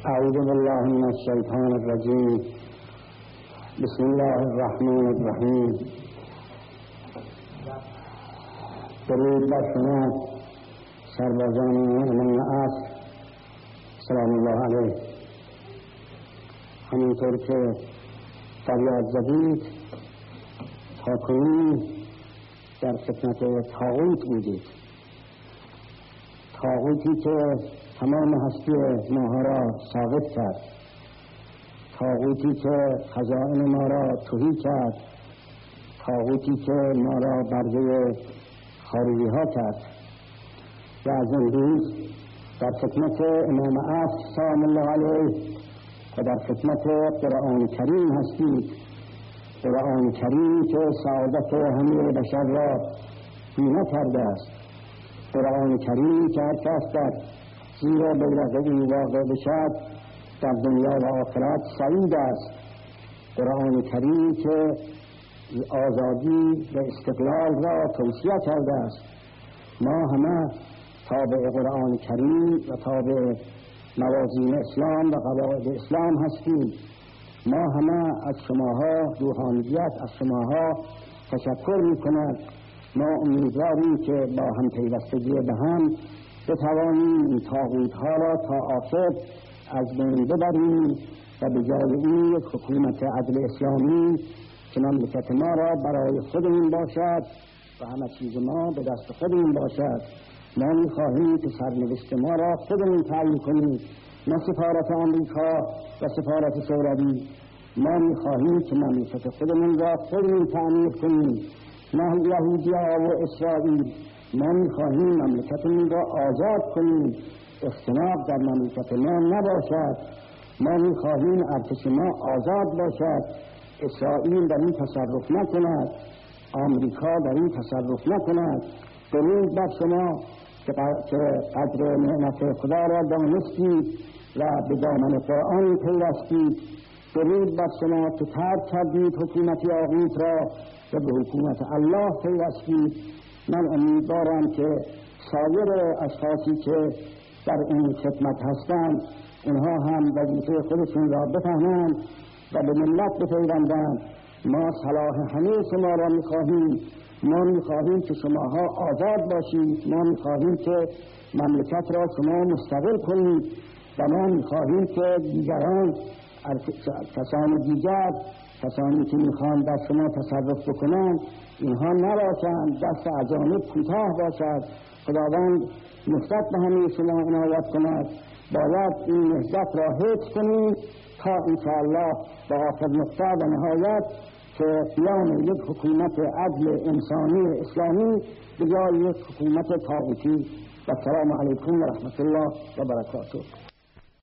اعوذ بالله من الشیطان الرجیم. بسم الله الرحمن الرحیم. درود بر شما سربازان امام عصر سلام الله علیه. همینطور که فریاد زدید تاکنون در خدمت طاغوت بودید، طاغوتی که تمام هستی ماها را ساقط کرد، طاغوتی که خزائن ما را تهی کرد، طاغوتی که ما را برده خارجی ها کرد. و از امروز در خدمت امام عصر سلام الله علیه و در خدمت قرآن کریم هستید. قرآن کریم که سعادت همه بشر را بیمه کرده است، قرآن کریم که هر کس در زیر بیرق این واقع بشد در دنیا و آخرت سعید است. قرآن کریم که آزادی و استقلال را توصیه کرده است. ما همه تابع قرآن کریم و تابع موازین اسلام و قواعد اسلام هستیم. ما همه از شماها روحانیت، از شماها تشکر می‌کنند. ما امیدواریم که با هم پیوستگی به هم بتوانیم این طاغوت‌ها را تا آخر از بین ببریم و به جای این یک حکومت عدل اسلامی که مملکت ما را برای خودمون باشد و همه چیز ما به دست خودمون باشد. ما می‌خواهیم که سرنوشت ما را خودمون تعیین کنیم، نه سفارت آمریکا و سفارت شوروی. ما می‌خواهیم که مملکت خودمون را خودمون تعیین کنیم، نه یهودی‌ها و اسرائیل. ما می‌خواهیم مملکتمون را آزاد کنیم، اختلاف در مملکت ما نباشد. ما می‌خواهیم ارتش ما آزاد باشد، اسرائیل در این تصرف نکند، آمریکا در این تصرف نکند. درود بر شما که قدر نعمت خدا را دانستید و به دامن قرآن پیوستید. درود بر شما که ترک کردید حکومت طاغوت را و به حکومت الله پیوستید. من امیدوارم که سایر اشخاصی که در این خدمت هستند اینها هم وظیفه خودشون را بفهمند و به ملت بپیوندند. ما صلاح همه شما را می‌خواهیم. ما می‌خواهیم که شماها آزاد باشید. ما می‌خواهیم که مملکت را شما مستقل کنید و ما می‌خواهیم که دیگران، کسان دیگر، کسانی که می‌خوان در شما تصرف بکنند، اینها نباشند، دست اجانب کوتاه باشد. خداوند نهضت به همه شما عنایت کند. باید این نهضت را حفظ کنیم تا انشاءالله به آخر نقطه و نهایت که قیام یک حکومت عدل انسانی اسلامی به جای یک حکومت طاغوتی. و السلام علیکم و رحمت الله و برکاته.